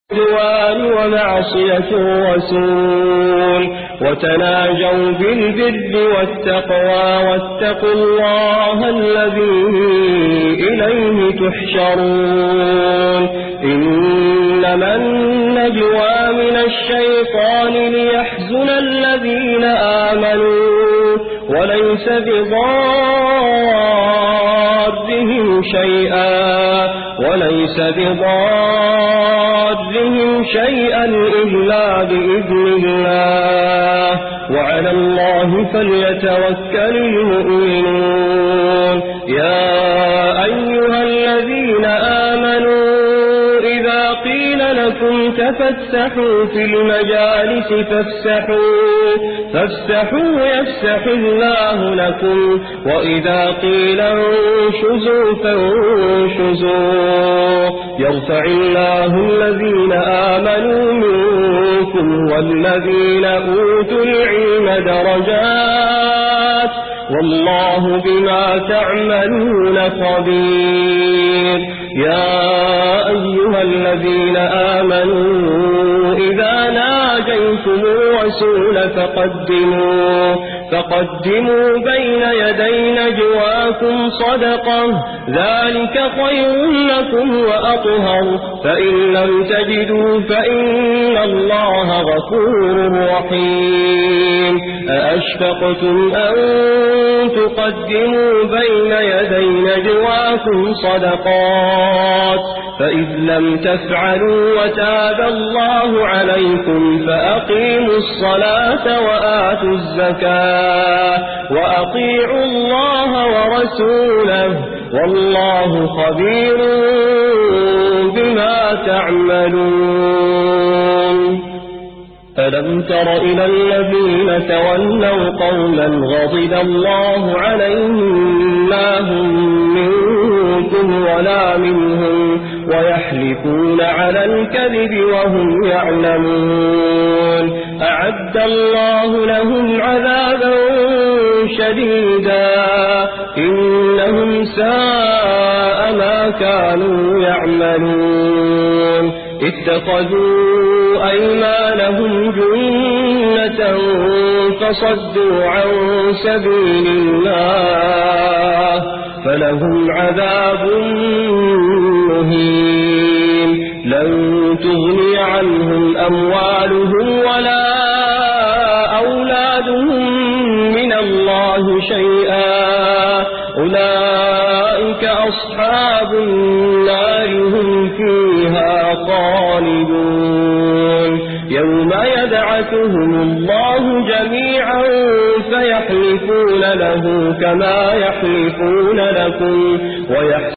عدوان ومعصية الرسول وتناجوا بالبر والتقوى واتقوا الله الذي إليه تحشرون إنما النجوى من الشيطان ليحزن الذين آمنوا وليس بضارهم شيئا إلا بإذن الله وعلى الله فليتوكل المؤمنون يا أيها الذين آمنوا إذا قيل لكم تفسحوا في المجالس فافسحوا يفسح الله لكم وإذا قيل انشزوا فانشزوا يرفع الله الذين آمنوا منكم والذين أوتوا العلم درجات والله بما تعملون خبير يا أيها الذين آمنوا إذا ناجيتم الرسول فقدموا بين يدي نجواكم صدقة ذلك خير لكم وأطهر فإن لم تجدوا فإن الله غفور رحيم أأشفقتم أن تقدموا بين يدي نجواكم صدقات فإذ لم تفعلوا وتاب الله عليكم فأقيموا الصلاة وآتوا الزكاة وأطيعوا الله ورسوله والله خبير بما تعملون ألم تر إلى الذين تولوا قوما غضب الله عليهم ما هم منكم ولا منهم ويحلفون على الكذب وهم يعلمون أعد الله لهم عذابا شديدا إنهم ساء ما كانوا يعملون اتخذوا أيمانهم جنة فصدوا عن سبيل الله فلهم عذاب مهين لن تغني عنهم أموالهم ولا أولادهم من الله شيئا أولئك أصحاب النار هم فيها خالدون يوم يبعثهم الله جميعا فيحلفون له كما يحلفون لكم